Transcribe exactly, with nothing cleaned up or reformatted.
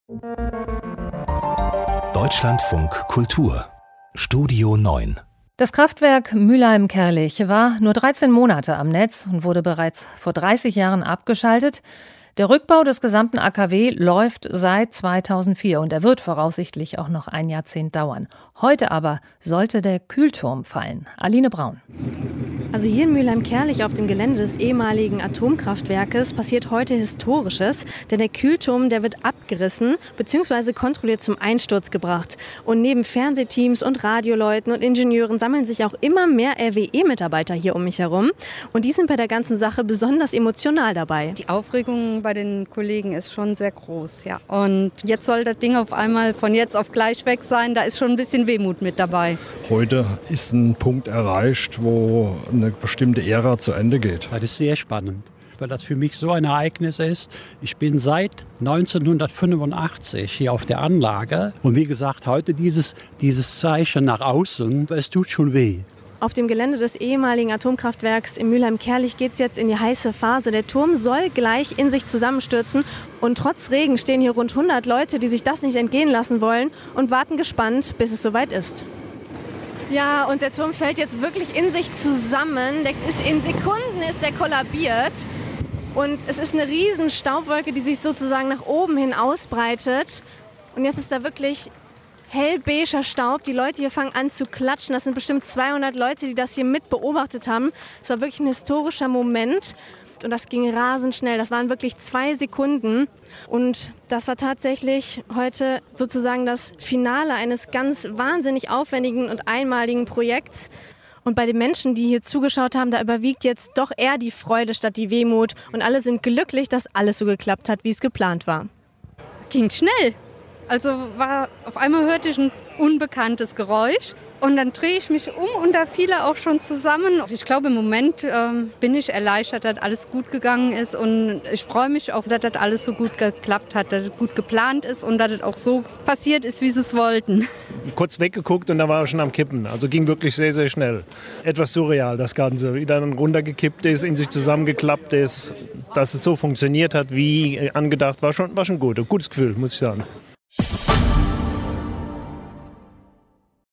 Deutschlandfunk Kultur Studio neun. Das Kraftwerk Mülheim-Kärlich war nur dreizehn Monate am Netz und wurde bereits vor dreißig Jahren abgeschaltet. Der Rückbau des gesamten A K W läuft seit zweitausendvier und er wird voraussichtlich auch noch ein Jahrzehnt dauern. Heute aber sollte der Kühlturm fallen. Aline Braun. Also hier in Mülheim-Kärlich auf dem Gelände des ehemaligen Atomkraftwerkes passiert heute Historisches, denn der Kühlturm, der wird abgerissen bzw. kontrolliert zum Einsturz gebracht. Und neben Fernsehteams und Radioleuten und Ingenieuren sammeln sich auch immer mehr R W E-Mitarbeiter hier um mich herum. Und die sind bei der ganzen Sache besonders emotional dabei. Die Aufregung bei den Kollegen ist schon sehr groß, ja. Und jetzt soll das Ding auf einmal von jetzt auf gleich weg sein, da ist schon ein bisschen Wehmut mit dabei. Heute ist ein Punkt erreicht, wo eine bestimmte Ära zu Ende geht. Das ist sehr spannend, weil das für mich so ein Ereignis ist. Ich bin seit neunzehnhundertfünfundachtzig hier auf der Anlage und wie gesagt, heute dieses, dieses Zeichen nach außen, es tut schon weh. Auf dem Gelände des ehemaligen Atomkraftwerks in Mülheim-Kärlich geht es jetzt in die heiße Phase. Der Turm soll gleich in sich zusammenstürzen und trotz Regen stehen hier rund hundert Leute, die sich das nicht entgehen lassen wollen und warten gespannt, bis es soweit ist. Ja, und der Turm fällt jetzt wirklich in sich zusammen. Der ist in Sekunden ist der kollabiert. Und es ist eine riesen Staubwolke, die sich sozusagen nach oben hin ausbreitet. Und jetzt ist da wirklich hellbeiger Staub. Die Leute hier fangen an zu klatschen. Das sind bestimmt zweihundert Leute, die das hier mit beobachtet haben. Es war wirklich ein historischer Moment. Und das ging rasend schnell. Das waren wirklich zwei Sekunden. Und das war tatsächlich heute sozusagen das Finale eines ganz wahnsinnig aufwendigen und einmaligen Projekts. Und bei den Menschen, die hier zugeschaut haben, da überwiegt jetzt doch eher die Freude statt die Wehmut. Und alle sind glücklich, dass alles so geklappt hat, wie es geplant war. Ging schnell. Also war, auf einmal hörte ich ein unbekanntes Geräusch. Und dann drehe ich mich um und da fiel er auch schon zusammen. Ich glaube, im Moment ähm, bin ich erleichtert, dass alles gut gegangen ist. Und ich freue mich auch, dass das alles so gut geklappt hat, dass es gut geplant ist und dass es auch so passiert ist, wie sie es wollten. Kurz weggeguckt und da war er schon am Kippen. Also ging wirklich sehr, sehr schnell. Etwas surreal das Ganze. Wie dann runtergekippt ist, in sich zusammengeklappt ist. Dass es so funktioniert hat, wie angedacht, war schon, war schon gut. Ein gutes Gefühl, muss ich sagen.